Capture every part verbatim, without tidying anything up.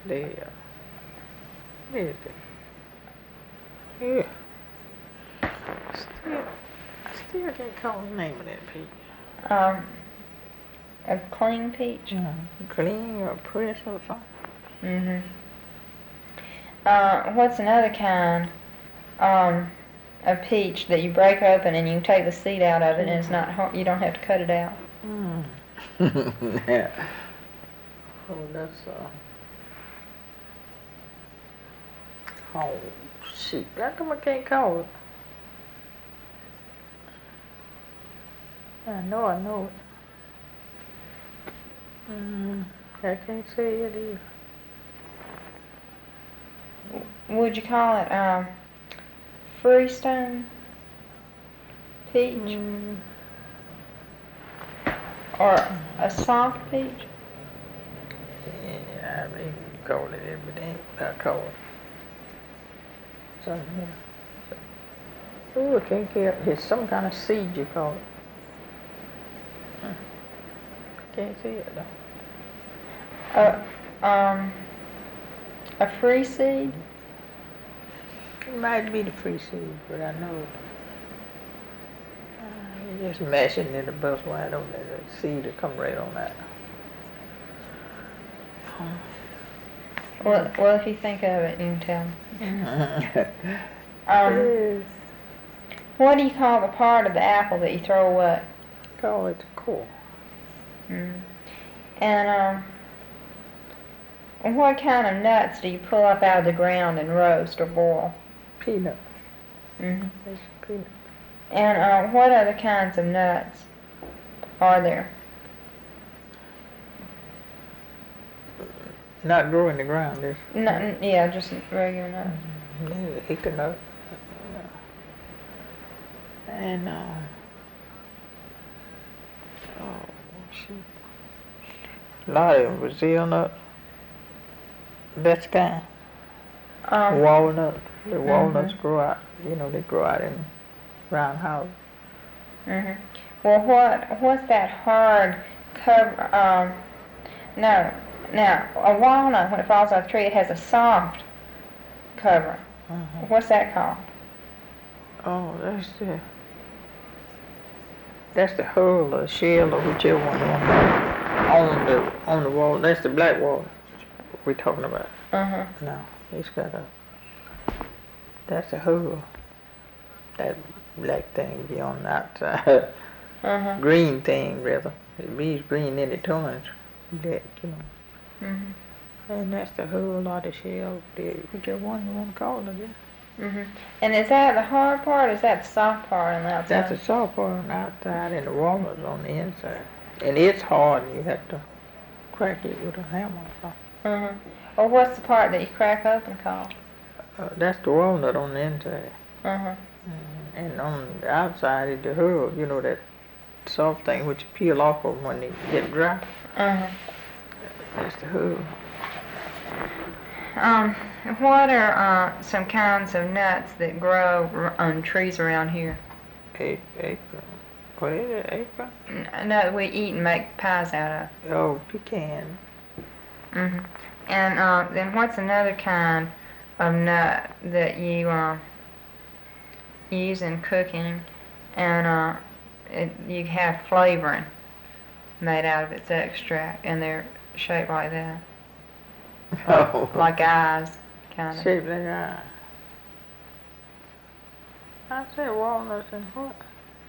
There. There. Yeah. Still, I still can't call the name of that peach. Um, a clean peach? Mm-hmm. Clean or press or something. Mm-hmm. Uh, what's another kind um, of peach that you break open and you can take the seed out of it and it's not hard, you don't have to cut it out? Mm. Yeah. Oh, that's, uh... Oh, shoot. How come I can't call it? I know I know it. Mm, I can't say it either. Would you call it um, freestone peach? Mm. Or a soft peach? Yeah, I mean, you call it everything. I call it something else. Oh, I can't get it. It's some kind of seed you call it. Huh. Can't see it though. Uh, um, a free seed? It might be the free seed, but I know it. Uh, you're just mashing it a bus wide on there. The seed will come right on that. Well, well, if you think of it, you can tell me. um, what do you call the part of the apple that you throw away? Call it the core. Mm. And um, what kind of nuts do you pull up out of the ground and roast or boil? Peanut. Mm-hmm. It's peanut. And uh, what other kinds of nuts are there? Not grow in the ground, this. No, yeah, just regular nuts. Yeah, hickory nut. And, uh, oh, shoot. A lot of them, Brazil nut. That's kind. Um, Walnut. The walnuts mm-hmm. grow out, you know, they grow out in round houses. Mm-hmm. Well, what what's that hard cover? Um, no, now a walnut when it falls off the tree, it has a soft cover. Uh-huh. What's that called? Oh, that's the that's the hull or shell or whichever one on the on the wall. That's the black wall we're talking about. Uh-huh. No, it's got a that's the hull. That black thing be on the outside. Uh-huh. Green thing rather. It be green in the tons. Black, you know. Mm-hmm. And that's the hull or the shell, the whichever one you want to call it. Yeah. Mm-hmm. And is that the hard part or is that the soft part on the outside? That's the soft part on the outside and the walnut's on the inside. And it's hard and you have to crack it with a hammer. Uh-huh. Or what's the part that you crack open called? Uh, that's the walnut on the inside. Uh-huh. And on the outside is the hull, you know, that soft thing which you peel off of when they get dry. Uh-huh. That's the hull. Um, what are uh, some kinds of nuts that grow r- on trees around here? Ape, ape, what is it, ape? N- Nut we eat and make pies out of. Oh, pecan. Mm-hmm. And uh, then what's another kind of nut that you uh, use in cooking and uh, it, you have flavoring made out of its extract and they're shaped like that? Oh. Like eyes, kind of. Shaped like eye. I said walnuts and what?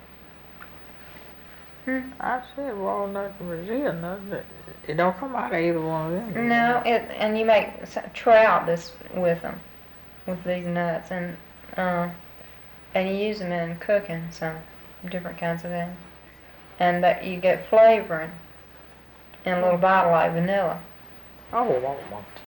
Hmm? I said walnuts and Brazil nuts, but it don't come out of either one of them. No, it and you make s- trout this with them, with these nuts, and uh, and you use them in cooking some different kinds of things, and that you get flavoring in a little bottle like vanilla. Oh, I want